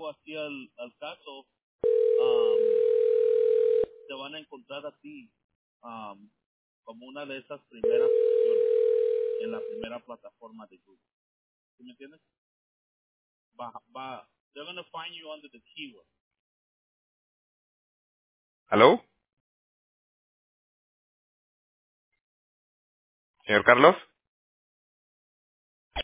así al caso, te van a encontrar a ti como una de esas primeras opciones en la primera plataforma de Google. ¿Sí me entiendes? They're going to find you under the keyword. ¿Aló? Señor Carlos.